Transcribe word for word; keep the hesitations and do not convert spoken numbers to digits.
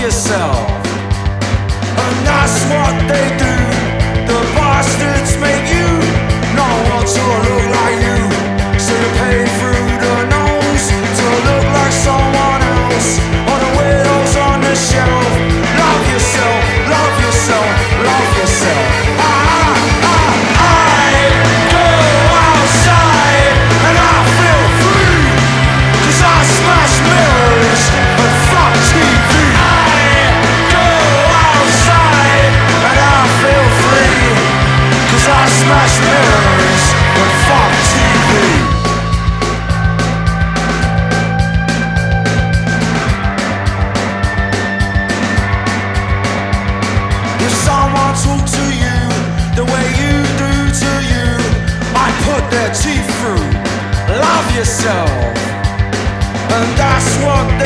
yourself. And that's what they do. The bastards make you not want to look like you. So you pay through the nose to look like someone else. Or the widows on the shelf. Love yourself, love yourself, love yourself. I, I, I go outside and I feel free. Cause I smash mirrors and fuck T V. I go outside and I feel free. Cause I smash mirrors and fuck T V. If someone talk to you the way you do to you, I put their teeth through. Love yourself. And that's what they